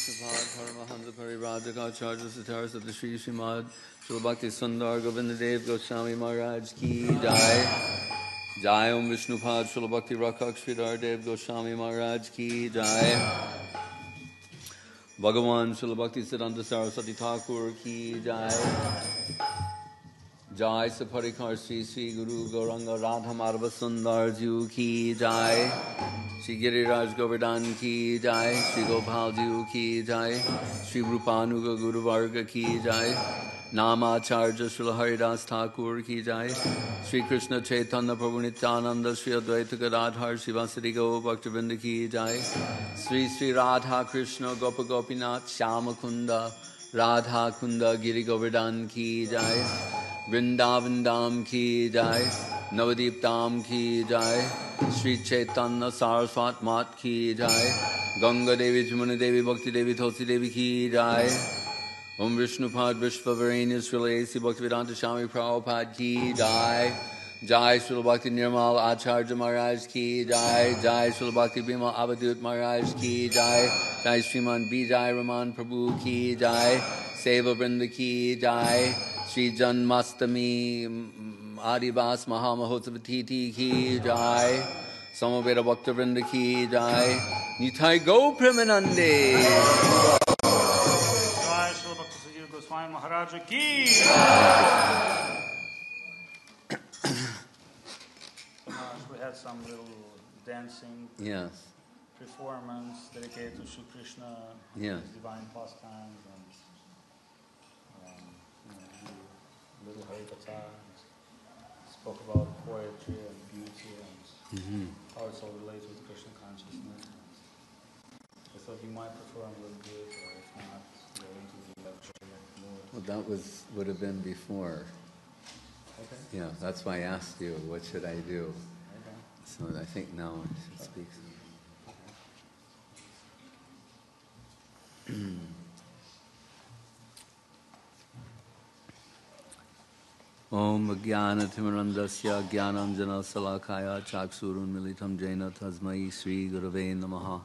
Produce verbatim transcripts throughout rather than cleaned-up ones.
Vishnupada Paramahansa Parivrajaka Satar Sata Shri Srimad Srila Bhakti Sundar Govinda Dev Goswami Maharaj Ki Jai. Jai Om Vishnupad Srila Bhakti Rakshak Sridhar Dev Goswami Maharaj Ki Jai. Bhagavan Srila Bhakti Siddhanta Saraswati Thakur Ki Jai. Jai Saparikar Sri Sri Guru Gauranga Radha Madhava Sundar Ju Ki Jai. Shri Giriraj Govardhan Ki Jai. Shri Gopal Ju Ki Jai. Shri Rupanuga Guru Varga Ki Jai. Namacharya Srila Haridas Thakur Ki Jai. Shri Krishna Chaitanya Prabhu Nityananda Shri Advaita Gadadhar Shivasari Go Bhaktivinoda Ki Jai. Sri Sri Radha Krishna Gopa Gopinath Shyama Kunda Radha Kunda Giri Govardhan Ki Jai. Vrindavan Dham Ki Jai. Navadip Dham Ki Jai. Sri Chaitanya Saraswat Mat Ki Jai. Ganga Devi Jamuna Devi Bhakti Devi Tulsi Devi Ki Jai. Om Vishnupad Vishvavareni Srila A C Bhaktivedanta Swami Prabhupada Ki Jai. Jai Srila Bhakti Nirmal Acharya Maharaj Ki Jai. Jai Srila Bhakti Bhima Abhadut Maharaj Ki Jai. Jai Sriman Bijay Raman Prabhu Ki Jai. Seva Vrinda Ki Jai. Sri Janmastami Adivas Mahamahotsavatiti Ki Jai. Samaveda Bhakta Vrinda Ki Jai. Nitai Go Premanande. Swami Maharaj Ki. We had some little dancing yes. performance dedicated to Shri Krishna, yes. his divine pastimes, and um, you know, little Harikatha, spoke about poetry and beauty and mm-hmm. how it's all related with Krishna consciousness. I thought you might perform a little bit, or if not, go into the lecture. Well, that was would have been before. Okay. Yeah, that's why I asked you, what should I do? Okay. So I think now I should speak. Om Jnana-timirandasya Jnananjana Salakaya Chaksurun Militam Jena Tasmai Sri Gurave Namaha.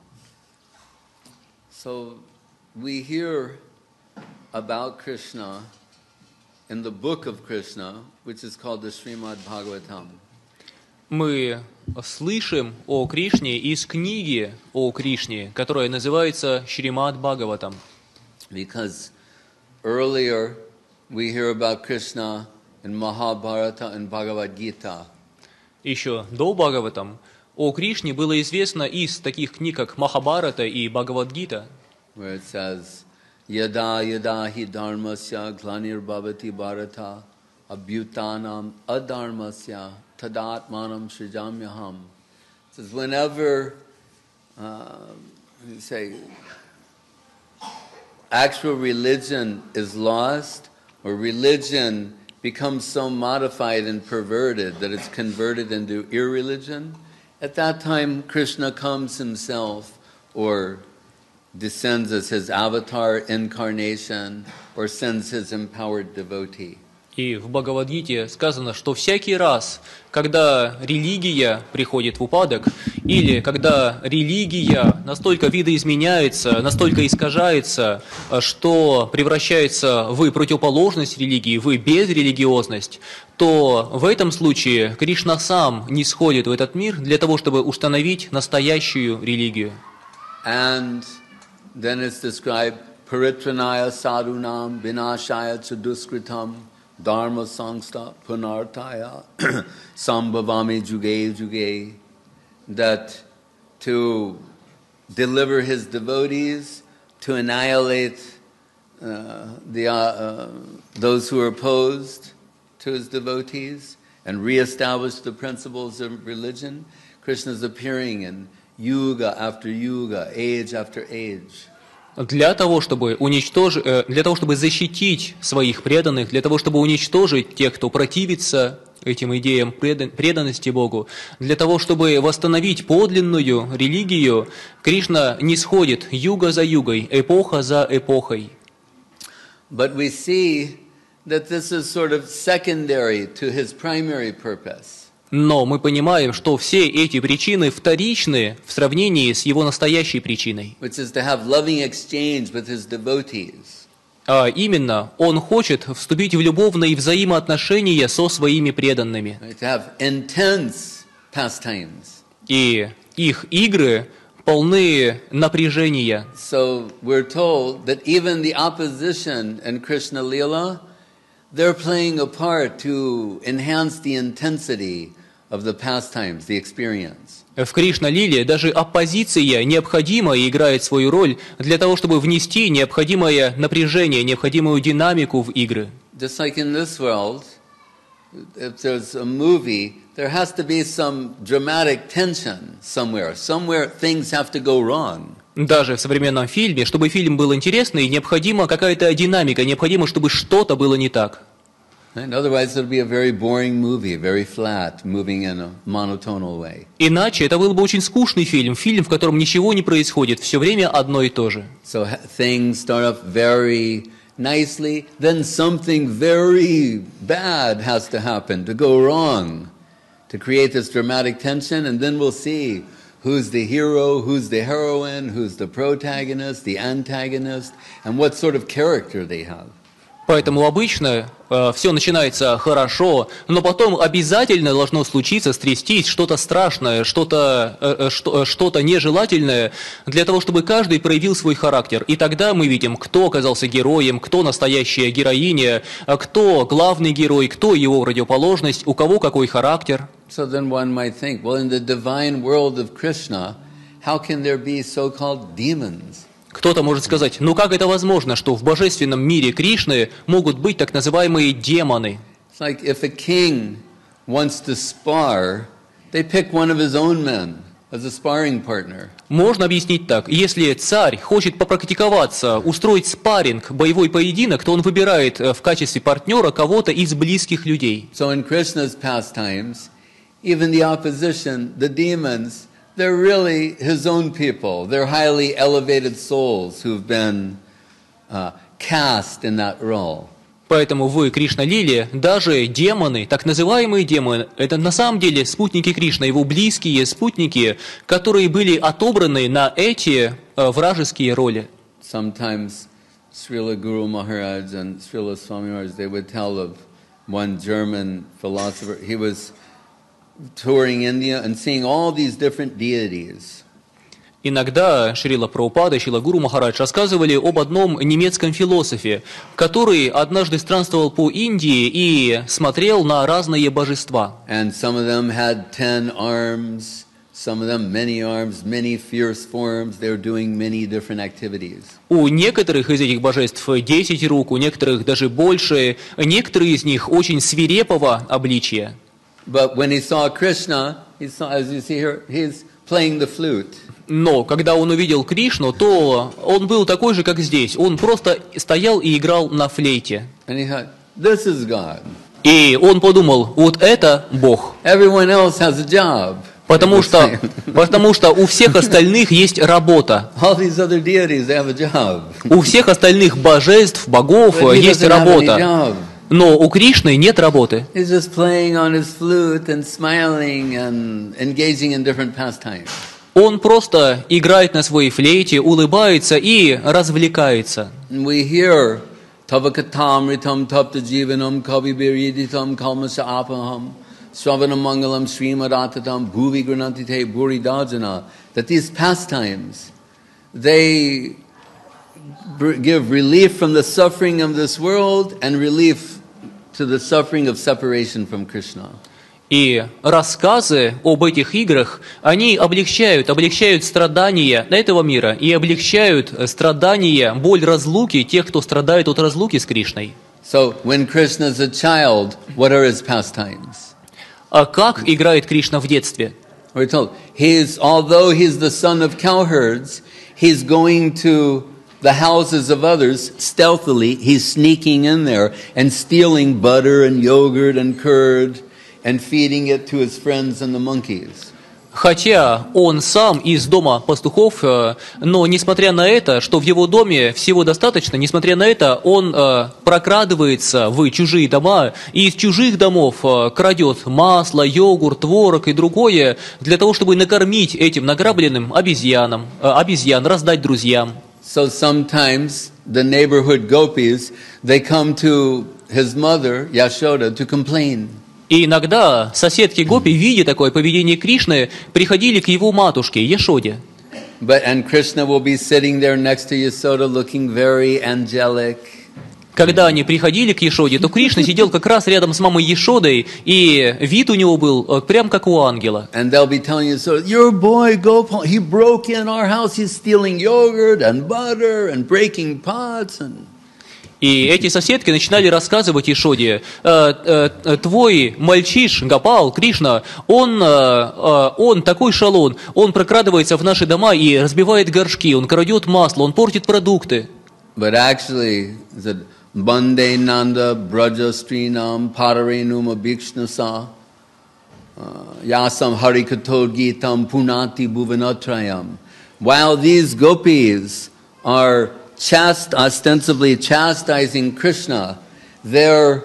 So we hear about Krishna in the book of Krishna, which is called the Srimad Bhagavatam. Мы слышим о Кришне из книги о Кришне, которая называется Шримад Бхагаватам. Because earlier we hear about Krishna in Mahabharata and Bhagavad Gita. Еще до Бхагаватам о Кришне было известно из таких книг, как Махабхарата и Бхагавад-гита, where it says, Yada yada hi dharmasya glanir bhavati bharata abhyutanam adharmasya tadatmanam srijamyaham. It says, whenever, uh, you say, actual religion is lost, or religion becomes so modified and perverted that it's converted into irreligion, at that time Krishna comes himself, or descends as his avatar incarnation, or sends his empowered devotee. И в Бхагавад-гите сказано, что всякий раз, когда религия приходит в упадок, или когда религия настолько видоизменяется, настолько искажается, что превращается в противоположность религии, в безрелигиозность, то в этом случае Кришна сам нисходит в этот мир для того, чтобы установить настоящую религию. And then it's described, Paritranaya sadhunam vinashaya chaduskritam dharma sangsta punartaya sambhavami juge juge, that to deliver his devotees, to annihilate uh, the, uh, uh, those who are opposed to his devotees, and reestablish the principles of religion. Krishna is appearing in Yuga after yuga, age after age. Для того, чтобы уничтожить, для того, чтобы защитить своих преданных, для того, чтобы уничтожить тех, кто противится этим идеям преданности Богу, для того, чтобы восстановить подлинную религию, Кришна нисходит юга за югой, эпоха за эпохой. But we see that this is sort of secondary to his primary purpose. Но мы понимаем, что все эти причины вторичны в сравнении с его настоящей причиной. which is to have loving exchange with his devotees. А именно, он хочет вступить в любовные взаимоотношения со своими преданными. Right? To have intense pastimes. И их игры полны напряжения. So we're told that even the opposition in Krishna Lila, they're playing a part to enhance the intensity of the pastimes, the experience. В Кришна-лиле даже оппозиция необходима и играет свою роль для того, чтобы внести необходимое напряжение, необходимую динамику в игры. Just like in this world, if there's a movie, there has to be some dramatic tension somewhere. Somewhere things have to go wrong. Даже в современном фильме, чтобы фильм был интересный, необходима какая-то динамика, необходимо, чтобы что-то было не так. And otherwise it'll be a very boring movie, very flat, moving in a monotonal way. Иначе это был бы очень скучный фильм, фильм, в котором ничего не происходит, все время одно и то же. So ha- things start off very nicely, then something very bad has to happen, to go wrong, to create this dramatic tension, and then we'll see who's the hero, who's the heroine, who's the protagonist, the antagonist, and what sort of character they have. Поэтому обычно э, все начинается хорошо, но потом обязательно должно случиться, стрястись что-то страшное, что-то э, что, что-то нежелательное, для того, чтобы каждый проявил свой характер. И тогда мы видим, кто оказался героем, кто настоящая героиня, а кто главный герой, кто его противоположность, у кого какой характер. So then one might think, well, in the divine world of Krishna, how can there be so-called demons? Кто-то может сказать, ну как это возможно, что в божественном мире Кришны могут быть так называемые демоны? It's like if a king wants to spar, they pick one of his own men as a sparring partner. Можно объяснить так. Если царь хочет попрактиковаться, устроить спарринг, боевой поединок, то он выбирает в качестве партнера кого-то из близких людей. So in Krishna's pastimes, even the opposition, the demons, they're really his own people. They're highly elevated souls who've been uh, cast in that role. Поэтому в Кришна-лиле даже демоны, так называемые демоны, это на самом деле спутники Кришны, его близкие спутники, которые были отобраны на эти э, вражеские роли. Sometimes Srila Guru Maharaj and Srila Swami Maharaj, they would tell of one German philosopher. He was touring India and seeing all these different deities. Иногда Шрила Прабхупада и Шрила Гуру Махарадж рассказывали об одном немецком философе, который однажды странствовал по Индии и смотрел на разные божества. And some of them had ten arms, some of them many arms, many fierce forms. They were doing many different activities. У некоторых из этих божеств десять рук, у некоторых даже больше, некоторые из них очень свирепого обличия. But when he saw Krishna, he saw, as you see here, he's playing the flute. Но когда он увидел Кришну, то он был такой же, как здесь. Он просто стоял и играл на флейте. And he thought, this is God. И он подумал, вот это Бог. Everyone else has a job. Потому что, потому что у всех остальных есть работа. All these other deities, they have a job. У всех остальных божеств, богов But he есть doesn't have any работа. job. Но у Кришны нет работы. He's just playing on his flute and smiling and engaging in different pastimes. Он просто играет на своей флейте, улыбается и развлекается. And we hear Tavakatamritam tapta jivanam kavibiriditam kalmasha apaham sravanam mangalam srimadatatam bhuvi granatite bhuri dajana, that these pastimes, they br- give relief from the suffering of this world and relief to the suffering of separation from Krishna. И рассказы об этих играх, они облегчают, облегчают страдания этого мира и облегчают страдания, боль разлуки тех, кто страдает от разлуки с Кришной. So when Krishna is a child, what are his pastimes? А как играет Кришна в детстве? We're told he's, although he's the son of cowherds, he's going to the houses of others stealthily. He's sneaking in there and stealing butter and yogurt and curd and feeding it to his friends and the monkeys. Хотя он сам из дома пастухов, э, но несмотря на это, что в его доме всего достаточно, несмотря на это, он э, прокрадывается в чужие дома и из чужих домов э, крадет масло, йогурт, творог и другое для того, чтобы накормить этим награбленным обезьянам, э, обезьян, раздать друзьям. So sometimes the neighborhood gopis, they come to his mother, Yashoda, to complain. И иногда соседки Гопи, видя такое поведение Кришны, приходили к его матушке Яшоде. But and Krishna will be sitting there next to Yasoda looking very angelic. Когда они приходили к Яшоде, то Кришна сидел как раз рядом с мамой Яшодой, и вид у него был э, прям как у ангела. And they'll be telling Yasoda, your boy Gopal, he broke in our house, he's stealing yogurt and butter and breaking pots and... И эти соседки начинали рассказывать Яшоде: э, э, твой мальчиш Гопал, Кришна, он, э, э, он такой шалун, он прокрадывается в наши дома и разбивает горшки, он крадет масло, он портит продукты. But actually, the Bande Nanda Braja Strinam Padarenum Abhikshnasa Yasam Harikatod Gitam Punati Bhuvanatrayam. While these gopis are chast, ostensibly chastising Krishna, their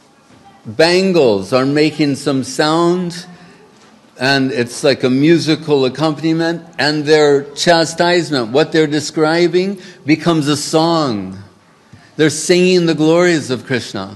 bangles are making some sound, and it's like a musical accompaniment, and their chastisement, what they're describing, becomes a song. They're singing the glories of Krishna.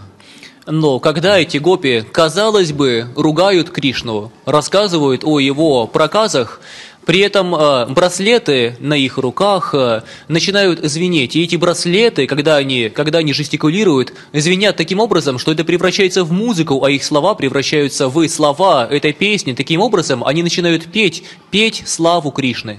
Но когда эти гопи, казалось бы, ругают Кришну, рассказывают о его проказах, при этом э, браслеты на их руках э, начинают звенеть. И эти браслеты, когда они, когда они жестикулируют, звенят таким образом, что это превращается в музыку, а их слова превращаются в слова этой песни. Таким образом, они начинают петь, петь славу Кришны.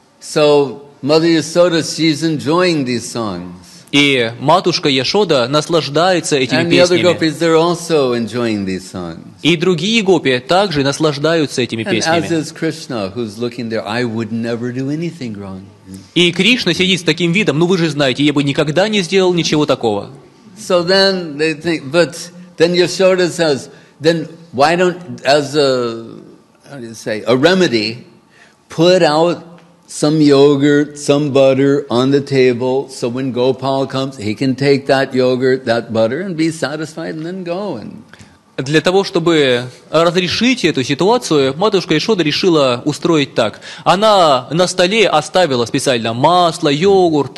So, Mother Yasoda, she's enjoying these songs. И матушка Яшода наслаждается этими And the other песнями. gopis, they're also enjoying these songs. И другие гопи также наслаждаются этими And as песнями. is Krishna, who's looking there, I would never do anything wrong. И Кришна сидит с таким видом: ну вы же знаете, я бы никогда не сделал ничего такого. So then they think, but then Yashoda says, then why don't, as a, how do you say, a remedy, put out some yogurt, some butter on the table, so when Gopal comes, he can take that yogurt, that butter, and be satisfied and then go. And Для того, чтобы разрешить эту ситуацию, матушка Яшода решила устроить так. Она на столе оставила специально масло, йогурт,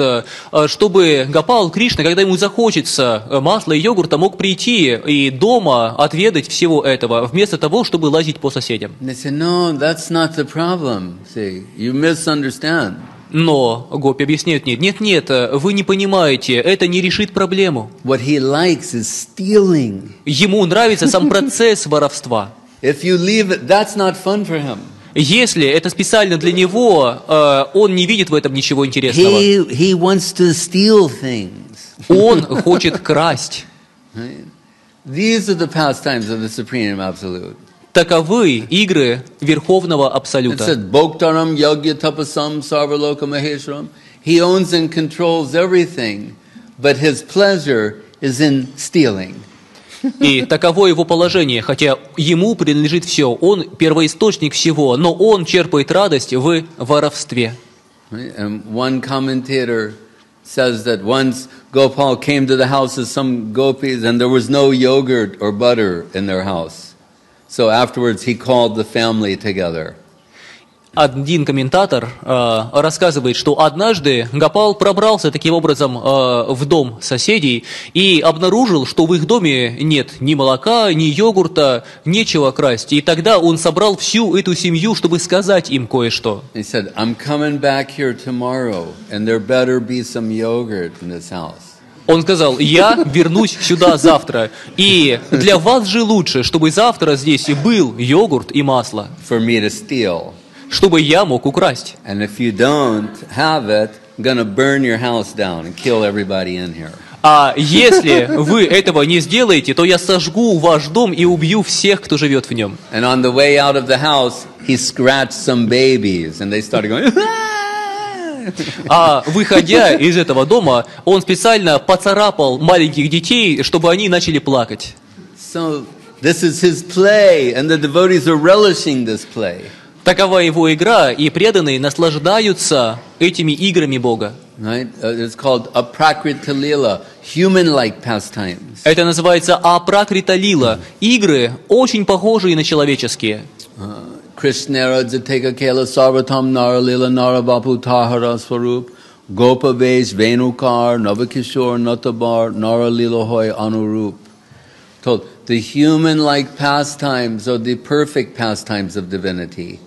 чтобы Гопал, Кришна, когда ему захочется масла и йогурта, мог прийти и дома отведать всего этого, вместо того, чтобы лазить по соседям. they say, no, that's not the problem. See, you misunderstand. Но гопи объясняют: нет, нет, нет, вы не понимаете, это не решит проблему. What he likes is stealing. Ему нравится сам процесс воровства. If you leave it, that's not fun for him. Если это специально для него, э, он не видит в этом ничего интересного. He, he wants to steal things. Он хочет красть. Right? These are the pastimes of the Supreme Absolute. Таковы игры Верховного It Абсолюта. said, Bhoktaram Yagya Tapasam Sarvaloka Maheshwaram. He owns and controls everything, but his pleasure is in stealing. И таково его положение, хотя ему принадлежит все. Он первоисточник всего, но он черпает радость в воровстве. Right? And one commentator says that once Gopal came to the house of some gopis and there was no yogurt or butter in their house. So afterwards he called the family together. Один комментатор э, рассказывает, что однажды Гопал пробрался таким образом э, в дом соседей и обнаружил, что в их доме нет ни молока, ни йогурта, нечего красть. И тогда он собрал всю эту семью, чтобы сказать им кое-что. He said, I'm coming back here tomorrow and there better be some yogurt in this house. Он сказал: я вернусь сюда завтра, и для вас же лучше, чтобы завтра здесь и был йогурт и масло, For me to steal. чтобы я мог украсть. And if you don't have it, I'm gonna burn your house down and kill everybody in here. А если вы этого не сделаете, то я сожгу ваш дом и убью всех, кто живет в нем. And on the way out of the house, he scratched some babies and they started going, А выходя из этого дома, он специально поцарапал маленьких детей, чтобы они начали плакать. So this is his play and the devotees are relishing this play. Такова его игра, и преданные наслаждаются этими играми Бога. Right? Uh, it's called aprakrita lila, human-like pastimes. Это называется апракрита лила. Игры, очень похожие на человеческие. Krishnera jateka kela sarvatam nara lila nara bapu tahara swarup gopa vesh venukar navakishore natabar nara lila hoy anurup. Told the human-like pastimes are the perfect pastimes of divinity.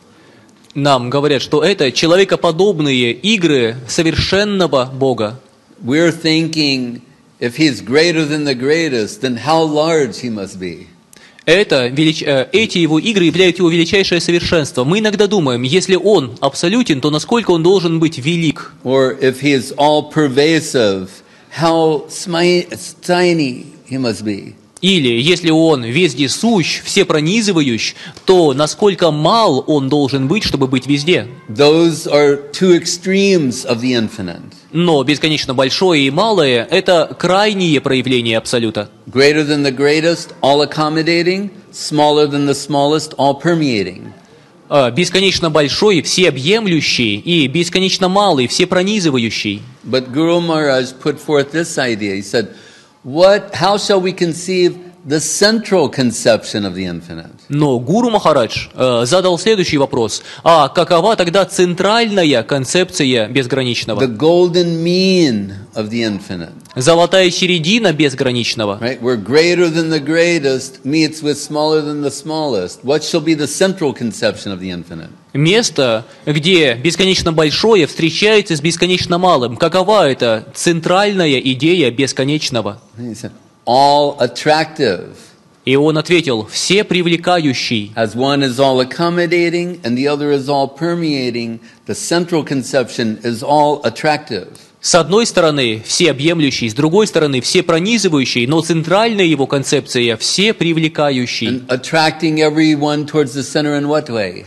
Нам говорят, что это человекоподобные игры совершенного Бога. We're thinking if he's greater than the greatest, then how large he must be. Это, велич... э, эти его игры являются его величайшее совершенство. Мы иногда думаем, если он абсолютен, то насколько он должен быть велик? Or if he is all-pervasive, how smi- tiny he must be. Или, если он вездесущ, всепронизывающ, то насколько мал он должен быть, чтобы быть везде? Those are two extremes of the infinite. Но бесконечно большое и малое – это крайние проявления Абсолюта. Greater than the greatest, all-accommodating. Smaller than the smallest, all-permeating. А, Бесконечно большой, всеобъемлющий, и бесконечно малый, всепронизывающий. But Guru Maharaj put forth this idea. He said, "What? How shall we conceive the central conception of the infinite?" Но Гуру Махарадж э, задал следующий вопрос. А какова тогда центральная концепция безграничного? The golden mean of the infinite. Золотая середина безграничного. Right? Where greater than the greatest meets with smaller than the smallest. What shall be the central conception of the infinite? Место, где бесконечно большое встречается с бесконечно малым. Какова это центральная идея бесконечного? He said, all attractive. И он ответил, все привлекающий. As one is all accommodating and the other is all permeating, the central conception is all attractive. С одной стороны, всеобъемлющий, с другой стороны, всепронизывающий, но центральная его концепция – всепривлекающий. And attracting everyone towards the center in what way?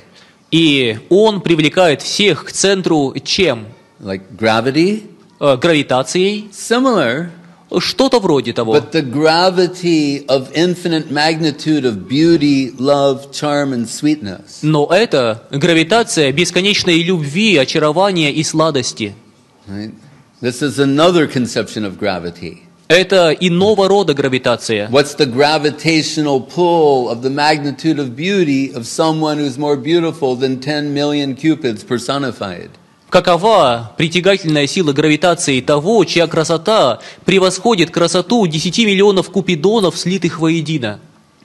И он привлекает всех к центру чем? Like gravity? Э, гравитацией? Similar. Что-то вроде того. But the gravity of infinite magnitude of beauty, love, charm and sweetness. Но это гравитация бесконечной любви, очарования и сладости. Right? This is another conception of gravity. Это иного рода гравитация. What's the gravitational pull of the magnitude of beauty of someone who's more beautiful than ten million cupids personified? Какова притягательная сила гравитации того, чья красота превосходит красоту десяти миллионов купидонов, слитых воедино?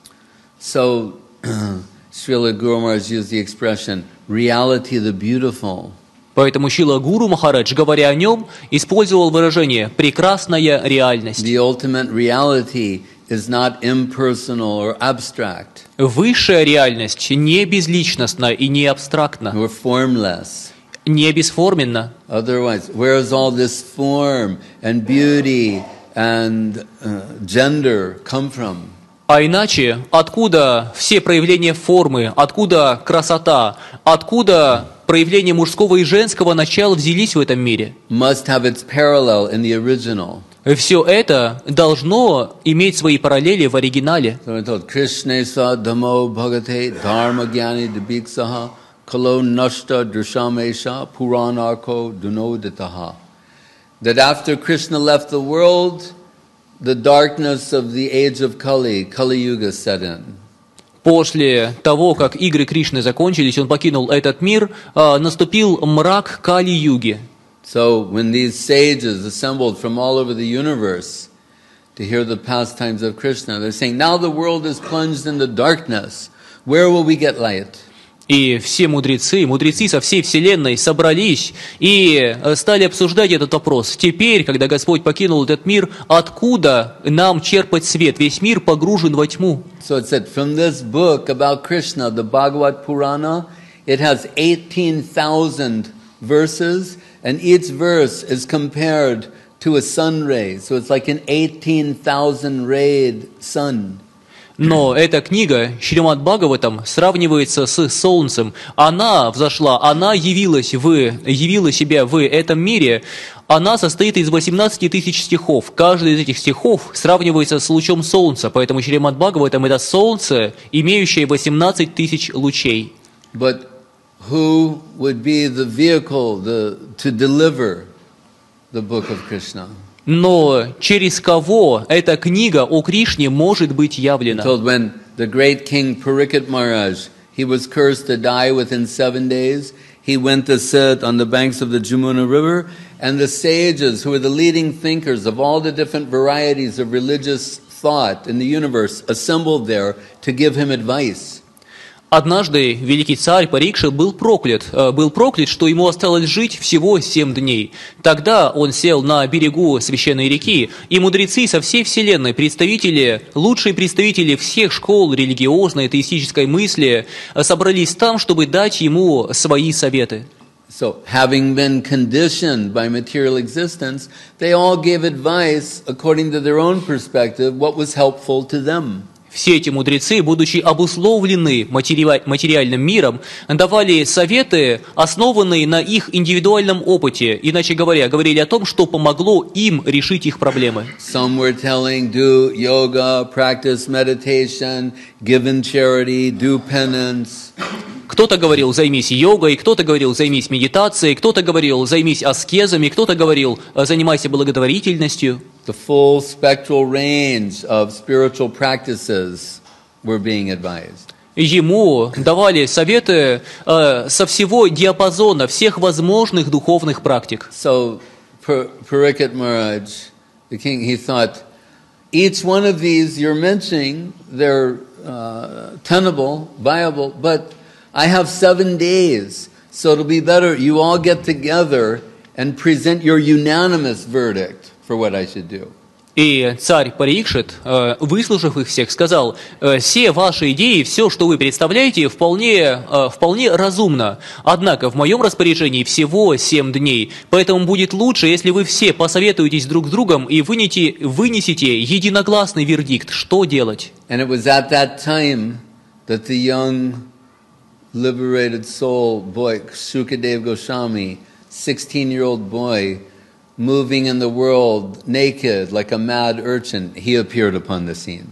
So, Srila Guru Maharaj used the expression, reality of the beautiful. Поэтому Шрила Гуру Махарадж, говоря о нем, использовал выражение «прекрасная реальность». The ultimate reality is not impersonal or abstract. Высшая реальность не безличностна и не абстрактна, Or formless. не бесформенна. Otherwise, where is all this form and beauty and uh, gender come from? А иначе, откуда все проявления формы, откуда красота, откуда проявления мужского и женского начала взялись в этом мире? Must have its parallel in the original. Все это должно иметь свои параллели в оригинале. So we're told, Krishna sa dhamo bhagate dharma gyani dibiksaha kalo nashta drishamesha puranarko dunoditaha. That after Krishna left the world, the darkness of the age of Kali, Kali Yuga set in. После того, как игры Кришны закончились, он покинул этот мир, наступил мрак Кали-юги. So when these sages assembled from all over the universe to hear the pastimes of Krishna, they're saying, now the world is plunged into darkness. Where will we get light? И все мудрецы, мудрецы со всей вселенной собрались и стали обсуждать этот вопрос. Теперь, когда Господь покинул этот мир, откуда нам черпать свет? Весь мир погружен во тьму. So it said, from this book about Krishna, the Bhagavad Purana, it has eighteen thousand verses, and each verse is compared to a sun ray. So it's like an eighteen thousand rayed sun. Но эта книга, Шримад Бхагаватам, сравнивается с солнцем. Она взошла, она явилась, в, явила себя в этом мире. Она состоит из восемнадцати тысяч стихов. Каждый из этих стихов сравнивается с лучом солнца. Поэтому Шримад Бхагаватам – это солнце, имеющее восемнадцать тысяч лучей. But who would be the vehicle the, to deliver the book of Krishna. Но через кого эта книга о Кришне может быть явлена? Told when the great king Parikshit Maharaj, he was cursed to die within seven days, he went to sit on the banks of the Jamuna River, and the sages, who were the leading thinkers of all the different varieties of religious thought in the universe, assembled there to give him advice. Однажды великий царь Парикшит был проклят, э, был проклят, что ему осталось жить всего семь дней. Тогда он сел на берегу священной реки, и мудрецы со всей вселенной, представители, лучшие представители всех школ религиозной, атеистической мысли, э, собрались там, чтобы дать ему свои советы. So, having been conditioned by material existence, they all gave advice according to their own perspective, what was helpful to them. Все эти мудрецы, будучи обусловлены матери... материальным миром, давали советы, основанные на их индивидуальном опыте, иначе говоря, говорили о том, что помогло им решить их проблемы. Some were telling, do yoga, practice meditation, give in charity, do penance. Кто-то говорил, займись йогой, кто-то говорил, займись медитацией, кто-то говорил, займись аскезами, кто-то говорил, занимайся благотворительностью. The full spectral range of spiritual practices were being advised. Ему давали советы э, со всего диапазона всех возможных духовных практик. So Parikshit Maharaj, the king, he thought, each one of these you're mentioning, they're uh, tenable, viable, but I have seven days, so it'll be better you all get together and present your unanimous verdict for what I should do. И царь Парикшит, выслушав их всех, сказал, все ваши идеи, все, что вы представляете, вполне, вполне разумно. Однако в моем распоряжении всего семь дней, поэтому будет лучше, если вы все посоветуетесь друг с другом и вынете, вынесете единогласный вердикт, что делать. And it was at that time that the young liberated soul boy, Shukadev Goswami, sixteen-year-old boy, moving in the world naked like a mad urchin, he appeared upon the scene.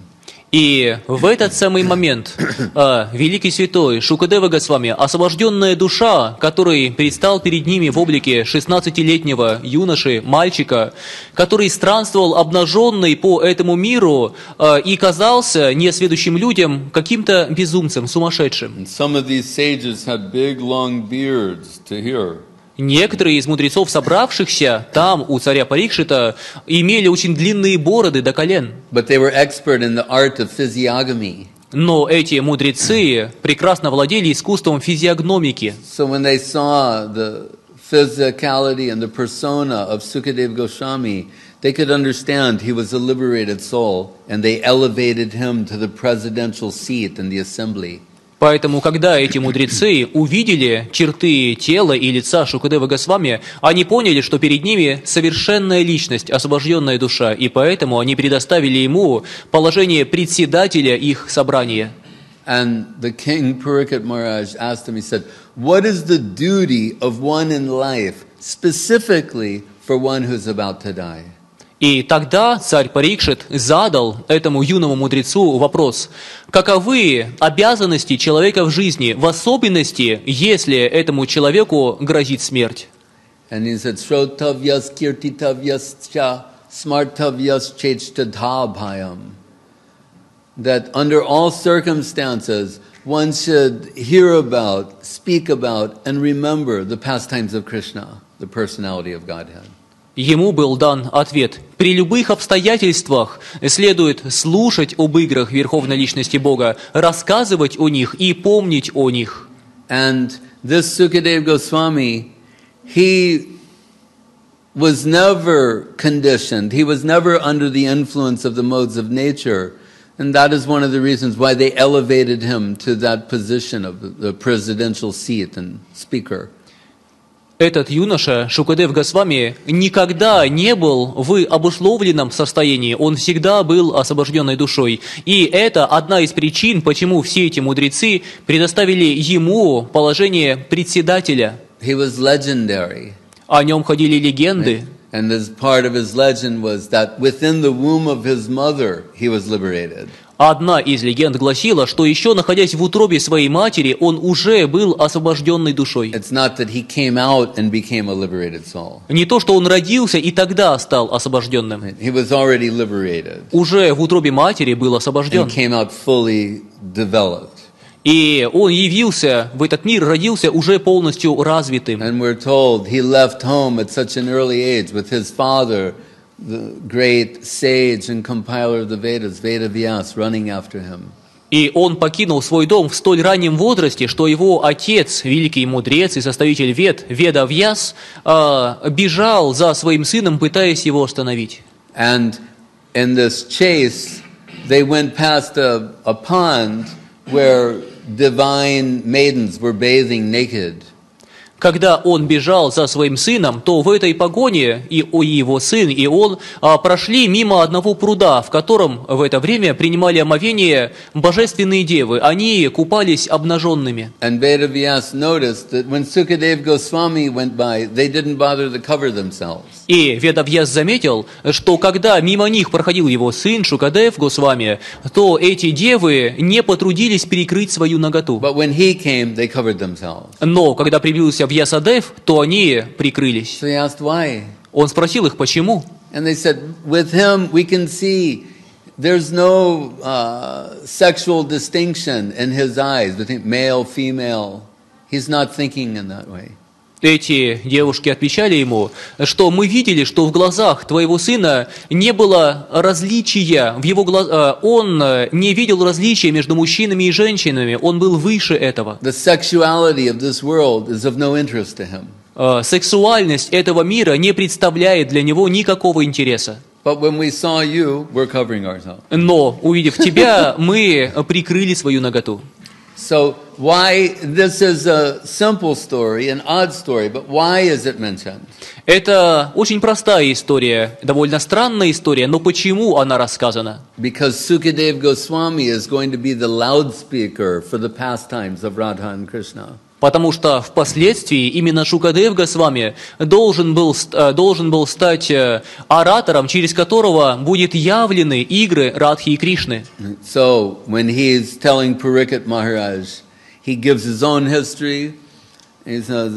И в этот самый момент э, великий святой Шукадева Госвами, освобожденная душа, который предстал перед ними в облике шестнадцатилетнего юноши, мальчика, который странствовал обнаженный по этому миру э, и казался несведущим людям каким-то безумцем, сумасшедшим. And some of these sages had big long beards to hear. Некоторые из мудрецов, собравшихся там у царя Парикшита, имели очень длинные бороды до колен. But they were expert in the art of physiognomy. Но эти мудрецы прекрасно владели искусством физиогномики. So when they saw the physicality and the persona of Sukadeva Goswami, they could understand he was a liberated soul, and they elevated him to the presidential seat in the assembly. Поэтому, когда эти мудрецы увидели черты тела и лица Шукадева Госвами, они поняли, что перед ними совершенная личность, освобожденная душа, и поэтому они предоставили ему положение председателя их собрания. And the king Parikshit Maharaj asked him, he said, what is the duty of one in life, specifically for one who's about to die? И тогда царь Парикшит задал этому юному мудрецу вопрос, каковы обязанности человека в жизни, в особенности, если этому человеку грозит смерть? And he said, Shrotavas kirtitavyascha smartavyas chechtadhabhayam. That under all circumstances, one should hear about, speak about, and remember the pastimes of Krishna, the personality of Godhead. Ему был дан ответ. При любых обстоятельствах следует слушать об играх Верховной Личности Бога, рассказывать о них и помнить о них. And this Sukadeva Goswami, he was never conditioned. He was never under the influence of the modes of nature. And that is one of the reasons why they elevated him to that position of the presidential seat and speaker. Этот юноша, Шукадев Госвами, никогда не был в обусловленном состоянии, он всегда был освобожденной душой. И это одна из причин, почему все эти мудрецы предоставили ему положение председателя. He was legendary. О нем ходили легенды. And this part of his legend was that within the womb of his mother, he was liberated. Одна из легенд гласила, что еще находясь в утробе своей матери, он уже был освобожденной душой. It's not that he came out and became a liberated soul. Не то, что он родился и тогда стал освобожденным. He was already liberated. Уже в утробе матери был освобожден. And came out fully developed. И он явился в этот мир, родился уже полностью развитым. And we're told he left home at such an early age with his father, the great sage and compiler of the Vedas, Vedavyas, running after him. И он покинул свой дом в столь раннем возрасте, что его отец, великий мудрец и составитель Вед, Ведавьяс, бежал за своим сыном, пытаясь его остановить. And in this chase, they went past a, a pond where divine maidens were bathing naked. Когда он бежал за своим сыном, то в этой погоне и его сын, и он а, прошли мимо одного пруда, в котором в это время принимали омовение божественные девы. Они купались обнаженными. And Vedavyas noticed that when Sukadeva Goswami went by, they didn't bother to cover themselves. И Ведавьяс заметил, что когда мимо них проходил его сын Шукадев Госвами, то эти девы не потрудились перекрыть свою наготу. But when he came, they covered themselves. Но когда приблизился Вьясадев, то они прикрылись. So he asked why. Он спросил их, почему. And they said, with him we can see there's no uh, sexual distinction in his eyes between male, female. He's not thinking in that way. Эти девушки отвечали ему, что мы видели, что в глазах твоего сына не было различия, в его глаз... он не видел различия между мужчинами и женщинами, он был выше этого. The sexuality of this world is of no interest to him. Сексуальность этого мира не представляет для него никакого интереса. But when we saw you, we're covering ourselves. Но, увидев тебя, мы прикрыли свою наготу. So why, this is a simple story, an odd story, but why is it mentioned? Это очень простая история, довольно странная история, но почему она рассказана? Because Sukadeva Goswami is going to be the loudspeaker for the pastimes of Radha and Krishna. Потому что впоследствии именно Шукадев Госвами должен был, должен был стать оратором, через которого будет явлены игры Радхи и Кришны. So when he's telling Parikat Maharaj, he gives his own history. He says,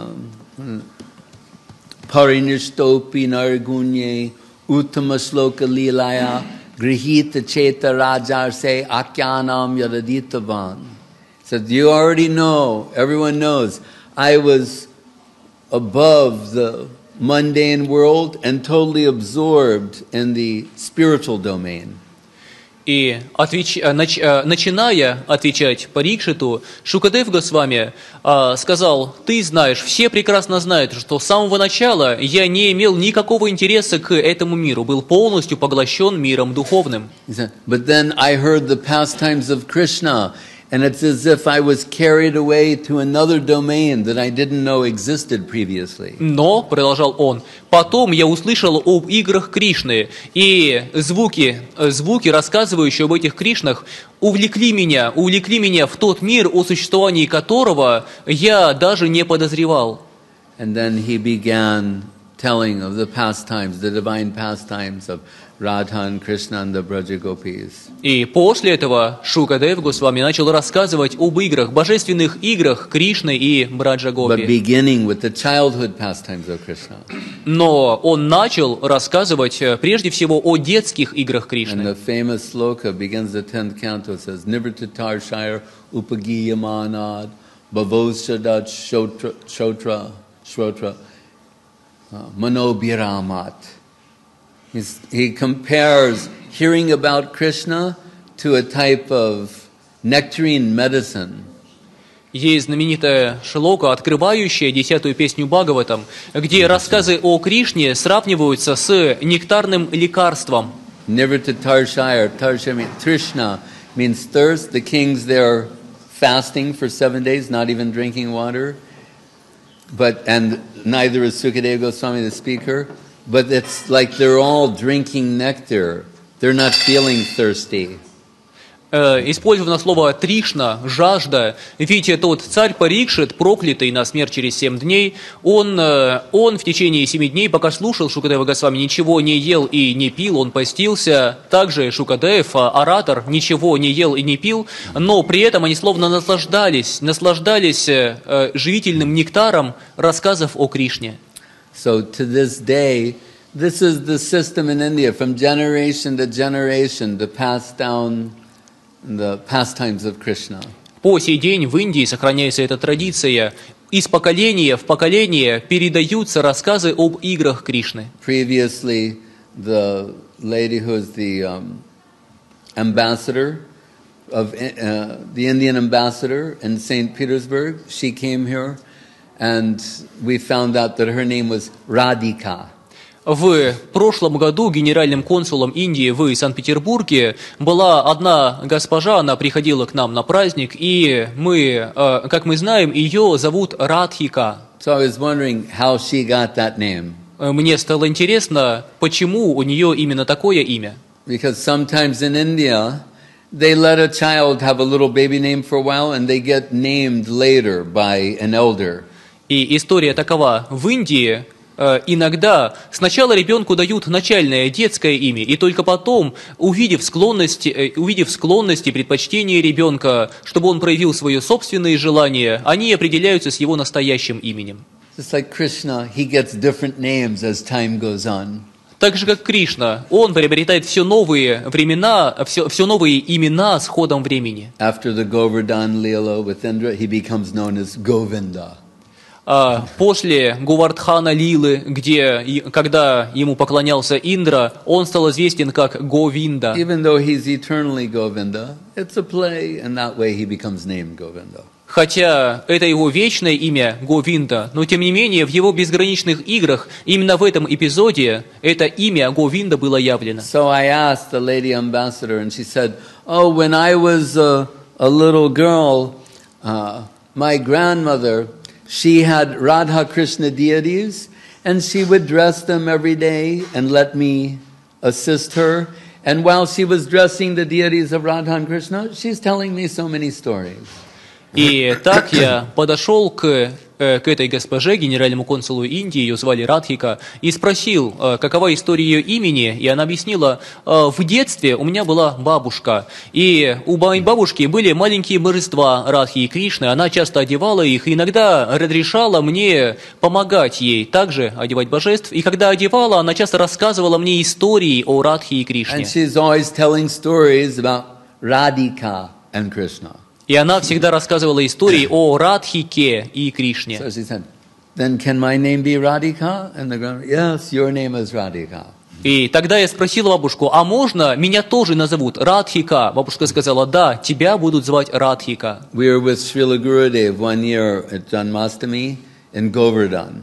Parinishtopi nargunye uttama shloka lilaya grihita cheta rajar se akyanam yadaditavan. Said, you already know, everyone knows, I was above the mundane world and totally absorbed in the spiritual domain. И отвеч... нач... начиная отвечать Парикшиту, Шукадев Госвами э, сказал, ты знаешь, все прекрасно знают, что с самого начала я не имел никакого интереса к этому миру, был полностью поглощен миром духовным. Said, but then I heard the pastimes of Krishna, and it's as if I was carried away to another domain that I didn't know existed previously. Но, продолжал он, потом я услышал об играх Кришны, и звуки, звуки, рассказывающие об этих Кришнах, увлекли меня, увлекли меня в тот мир, о существовании которого я даже не подозревал. And then he began telling of the pastimes, the divine pastimes of Radha and Krishna and the Braja Gopis. И после этого Шукадев Госвами начал рассказывать об играх, божественных играх Кришны и Браджа But Гопи. beginning with the childhood pastimes of Krishna. Но он начал рассказывать прежде всего о детских играх And Кришны. the famous sloka begins the tenth canto, says, Nivritatar Shire Upagiyamanad Bhavoshadat Shotra Shotra Shrotra Manobhiramat. He's, he compares hearing about Krishna to a type of nectarine medicine. Есть знаменитая шлока, открывающая десятую песню Бхагаватам, где рассказы о Кришне сравниваются с нектарным лекарством. Nivritatar Shire, Trishna means thirst. The kings there fasting for seven days, not even drinking water. But and neither is Sukadeva Goswami the speaker. But it's like they're all drinking nectar. They're not feeling thirsty. э, использовано слово «тришна», «жажда». Ведь тот царь Парикшит, проклятый на смерть через семь дней, он, э, он в течение семи дней, пока слушал Шукадева Госвами, ничего не ел и не пил, он постился. Также Шукадев, оратор, ничего не ел и не пил, но при этом они словно наслаждались, наслаждались э, живительным нектаром рассказов о Кришне. So to this day, this is the system in India, from generation to generation, to pass down the pastimes of Krishna. По сей день в Индии сохраняется эта традиция. Из поколения в поколение передаются рассказы об играх Кришны. Previously, the lady who is the um, ambassador of uh, the Indian ambassador in Saint Petersburg, she came here, and we found out that her name was Radhika. В прошлом году генеральным консулом Индии в Санкт-Петербурге была одна госпожа, она приходила к нам на праздник, и мы, как мы знаем, ее зовут Радхика. So I was wondering how she got that name. Мне стало интересно, почему у нее именно такое имя. Because sometimes in India, they let a child have a little baby name for a while, and they get named later by an elder. И история такова: в Индии иногда сначала ребенку дают начальное детское имя, и только потом, увидев склонности, увидев склонности, предпочтения ребенка, чтобы он проявил свое собственное желание, они определяются с его настоящим именем. Just like Krishna, he gets different names as time goes on. Так же, как Кришна, он приобретает все новые времена, все, все новые имена с ходом времени. After the Govardhan Leela with Indra, he becomes known as Govinda. После Говардхана Лилы, где, когда ему поклонялся Индра, он стал известен как Говинда. Even though he's eternally Govinda, it's a play, and that way he becomes named Govinda. Хотя это его вечное имя Говинда, но тем не менее в его безграничных играх именно в этом эпизоде это имя Говинда было явлено. So I asked the lady ambassador, and she said, "Oh, when I was a, a little girl, uh, my grandmother, she had Radha Krishna deities, and she would dress them every day and let me assist her. And while she was dressing the deities of Radha and Krishna, she's telling me so many stories." И так я подошел к, к этой госпоже, генеральному консулу Индии, ее звали Радхика, и спросил, какова история ее имени, и она объяснила: в детстве у меня была бабушка, и у моей бабушки были маленькие божества Радхи и Кришны, она часто одевала их, и иногда разрешала мне помогать ей также одевать божеств, и когда одевала, она часто рассказывала мне истории о Радхе и Кришне. And she's always telling stories about Radhika and Krishna. И она всегда рассказывала истории о Радхике и Кришне. So she said, "Then can my name be Radhika?" And the grandmother, "Yes, your name is Radhika." И тогда я спросил бабушку: а можно меня тоже назовут Радхика? Бабушка сказала: да, тебя будут звать Радхика. We were with Srila Gurudev one year at Janmashtami in Govardhan.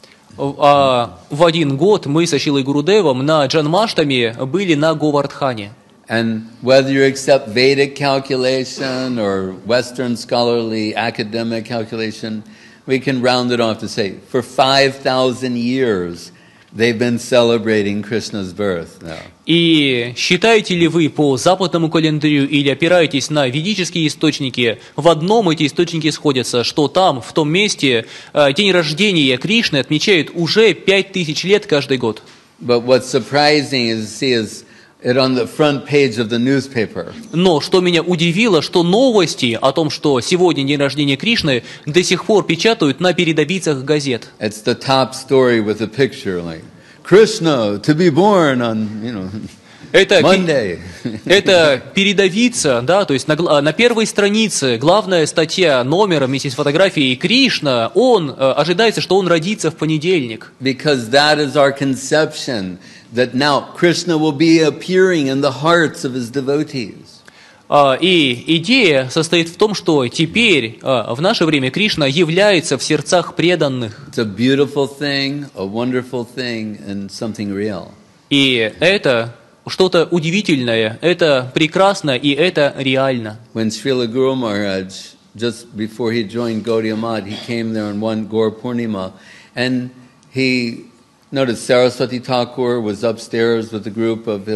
А в один год мы со Шрилой Гурудевом на Джанмаштами были на Говардхане. And whether you accept Vedic calculation or Western scholarly academic calculation, we can round it off to say, for five thousand years, they've been celebrating Krishna's birth now. И считаете ли вы по западному календарю или опираетесь на ведические источники, в одном эти источники сходятся, что там, в том месте, день рождения Кришны отмечают уже пять тысяч лет каждый год. But what's surprising is to see is it on the front page of the newspaper. Но что меня удивило, что новости о том, что сегодня день рождения Кришны, до сих пор печатают на передовицах газет. It's the top story with a picture like Krishna to be born on, you know, Это, Monday. это передовица, да, то есть на, на первой странице главная статья номера вместе с фотографией Кришна, он, ожидается, что он родится в понедельник. Because that is our conception, that now Krishna will be appearing in the hearts of his devotees. И идея состоит в том, что теперь, в наше время, Кришна является в сердцах преданных. It's a beautiful thing, a wonderful thing, and something real. И это что-то удивительное, это прекрасно и это реально. When Srila Guru Maharaj, just before he joined Gaudiya Math, he came there on one Gaur Purnima, and he noticed Saraswati Thakur was upstairs with a group of his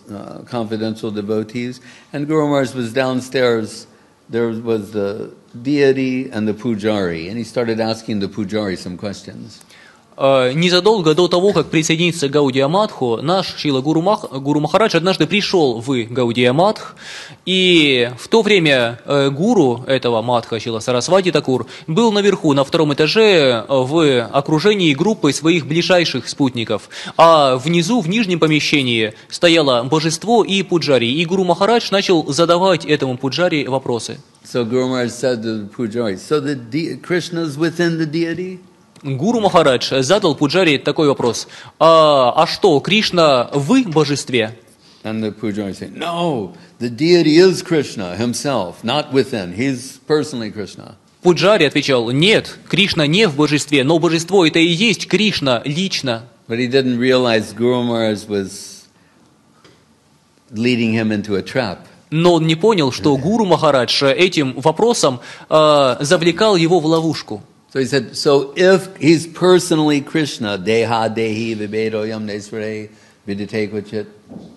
uh, confidential devotees, and Guru Maharaj was downstairs. There was the deity and the pujari, and he started asking the pujari some questions. Незадолго до того, как присоединиться к Гаудия Матху, наш Шрила Гуру, Мах, Гуру Махарадж однажды пришел в Гаудия Матх, и в то время гуру этого Матха, Шрила Сарасвати Такур, был наверху, на втором этаже, в окружении группы своих ближайших спутников, а внизу, в нижнем помещении, стояло божество и пуджари, и Гуру Махарадж начал задавать этому пуджари вопросы. So Guru Maharaj said to the pujari, so the de- Krishna is within the deity? Гуру Махарадж задал пуджари такой вопрос: а, а что, Кришна в божестве? And the pujari said, no, the deity is Krishna himself, not within. He's personally Krishna. Пуджари отвечал: нет, Кришна не в божестве, но божество это и есть Кришна лично. But he didn't realize Guru Maharaj was leading him into a trap. Но он не понял, что Гуру Махарадж этим вопросом э, завлекал его в ловушку. So he said, so if he's personally Krishna, deha dehi vibedo yam nesvare vidite kvachit,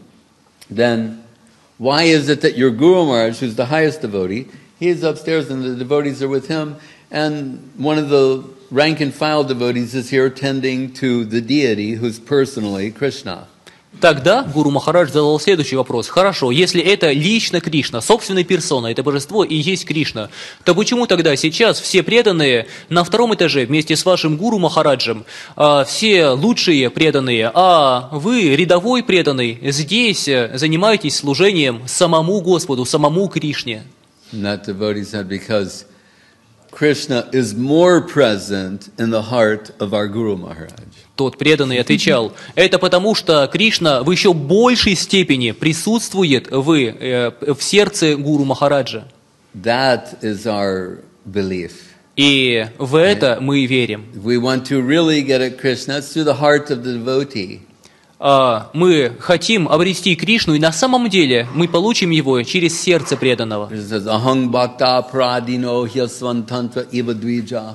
then why is it that your Guru Maharaj, who's the highest devotee, he is upstairs and the devotees are with him, and one of the rank and file devotees is here tending to the deity who's personally Krishna? Тогда Гуру Махарадж задал следующий вопрос. Хорошо, если это лично Кришна, собственной персоной, это божество и есть Кришна, то почему тогда сейчас все преданные на втором этаже вместе с вашим Гуру Махараджем, все лучшие преданные, а вы, рядовой преданный, здесь занимаетесь служением самому Господу, самому Кришне? And that devotee said, because Krishna is more present in the heart of our Guru Maharaj. Тот преданный отвечал: это потому, что Кришна в еще большей степени присутствует в, э, в сердце Гуру Махараджа. That is our belief. И в это мы верим. If we want to really get at Krishna, it's through the heart of the devotee. А, мы хотим обрести Кришну, и на самом деле мы получим его через сердце преданного. It says, Ahang bhakta pradino hyasvantantra iva dvija.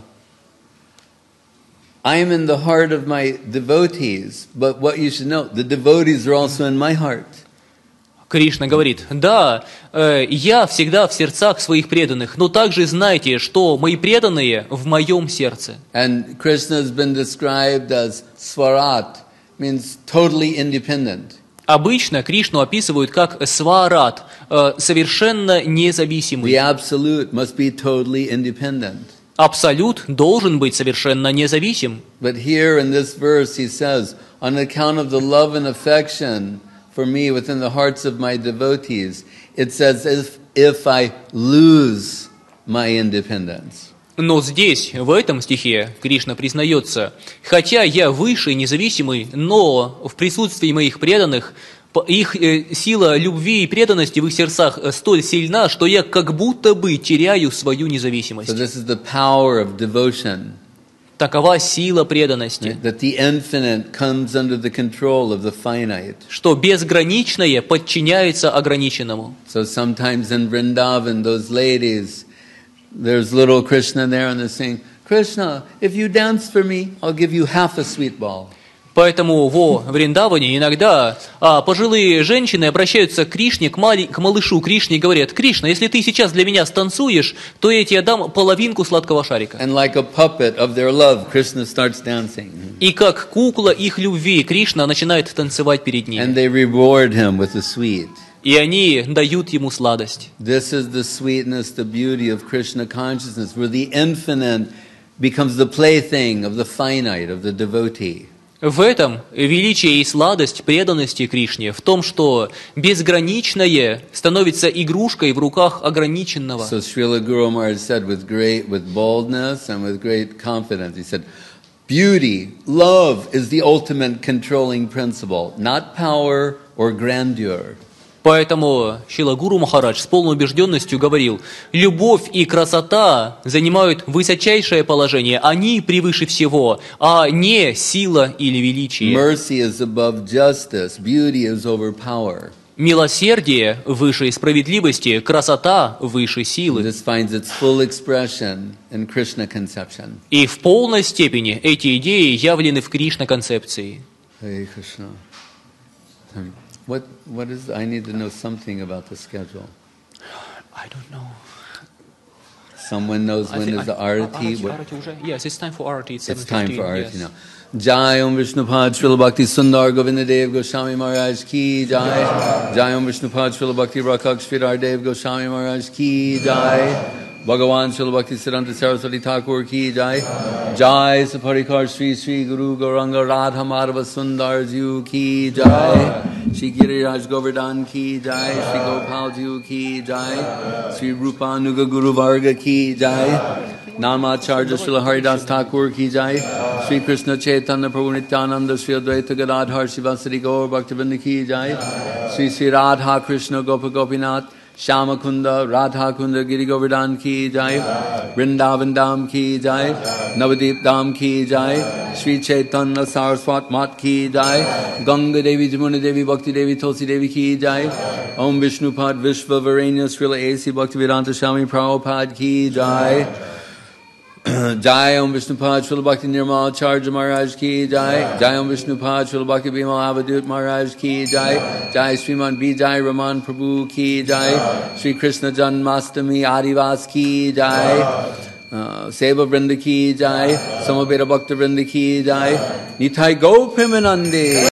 I am in the heart of my devotees, but what you should know, the devotees are also in my heart. Кришна говорит: да, э, я всегда в сердцах своих преданных, но также знайте, что мои преданные в моем сердце. And Krishna has been described as swarat, means totally independent. Обычно Кришну описывают как сварат, э, совершенно независимый. The absolute must be totally independent. Абсолют должен быть совершенно независим. But here in this verse he says, on account of the love and affection for me within the hearts of my devotees, it says, if, if I lose my independence. Но здесь, в этом стихе, Кришна признается: хотя я выше и независимый, но в присутствии моих преданных их сила любви и преданности в их сердцах столь сильна, что я как будто бы теряю свою независимость. So this is the power of devotion. Такова сила преданности, That the infinite comes under the control of the finite. что безграничное подчиняется ограниченному. So sometimes in Vrindavan, those ladies, there's little Krishna there and they're saying, Krishna, if you dance for me, I'll give you half a sweet ball. Поэтому во Вриндаване иногда а, пожилые женщины обращаются к Кришне, к, мали, к малышу Кришне и говорят: Кришна, если ты сейчас для меня станцуешь, то я тебе дам половинку сладкого шарика. And like a puppet of their love, Krishna starts dancing. И как кукла их любви, Кришна начинает танцевать перед And ними. they reward him with the sweet. И они дают ему сладость. This is the sweetness, the beauty of Krishna consciousness, where the infinite becomes the plaything of the finite, of the devotee. В этом величие и сладость преданности Кришне, в том, что безграничное становится игрушкой в руках ограниченного. So Srila Guru Maharaj said with great, with boldness and with great confidence, he said, beauty, love is the ultimate controlling principle, not power or grandeur. Поэтому Шрила Гуру Махарадж с полной убежденностью говорил: любовь и красота занимают высочайшее положение, они превыше всего, а не сила или величие. Mercy is above justice, beauty is over power. Милосердие выше справедливости, красота выше силы. This finds its full expression in Krishna conception. И в полной степени эти идеи явлены в Кришна-концепции. Hare Krishna. Um, what what is? I need to know something about the schedule. I don't know. Someone knows I when think- is the I- arati? Arati- What- Arati уже? Yes, it's time for Arati. It's, It's time seven for fifteen, arati yes. now. Jai Om Vishnupad Srila Bhakti Sundar Govinda Dev Goswami Maharaj Ki Jai. Jai Om Vishnupad Srila Bhakti Rakshak Sridhar Dev Goswami Maharaj Ki Jai. Bhagavan Srila Bhakti Siddhanta Saraswati Thakur Ki Jai. Jai Saparikar Sri Sri Guru Gauranga Radha Madhava Sundar Jiu Ki Jai. Shri Giriraj Govardhan Ki Jai. Shri Gopal Jiu Ki Jai. Shri Rupanuga Guru Varga Ki Jai. Namacharya Srila Haridas Thakur Ki Jai. Shri Krishna Chaitanya Prabhu Nityananda Shri Advaita Gadadhar Shivasari Gaur Bhaktivinoda Ki Jai. Shri Shri Radha Krishna Gopa Gopinath Shama Kunda Radha Kunda Giri Govardhan Ki Jai. Vrindavan Dham Ki Jai. Navadip Dham Ki Jai. Shri Chaitanya Saraswat Mat Ki Jai. Ganga Devi Jamuna Devi Bhakti Devi Tulsi Devi Ki Jai. Om Vishnupad Vishva Varenya Srila A C Bhaktivedanta Swami Prabhupada Ki Jai. Jai Om Vishnupad Srila Bhakti Nirmal Charja Maharaj Ki Jai. Jai Om Vishnupad Srila Bhakti Bimal Avadut Maharaj Ki Jai. Jai Sriman Vijay Raman Prabhu Ki Jai. Shri Krishna Janmastami Adivas Ki Jai. Uh, Seva Vrinda Ki Jai. Samaveda Bhakta Vrinda Ki Jai. Nitai Go Premanande.